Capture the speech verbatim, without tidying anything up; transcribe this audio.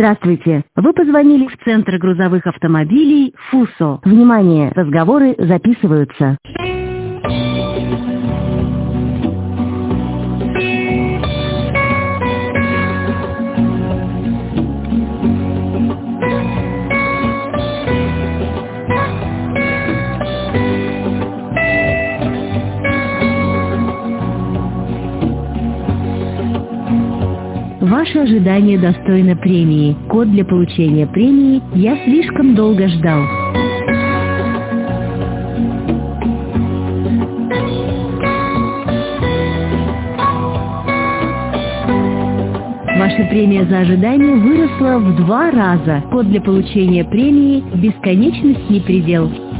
Здравствуйте. Вы позвонили в Центр грузовых автомобилей «Фусо». Внимание, разговоры записываются. Ваше ожидание достойно премии. Код для получения премии «Я слишком долго ждал». Ваша премия за ожидание выросла в два раза. Код для получения премии «Бесконечность не предел».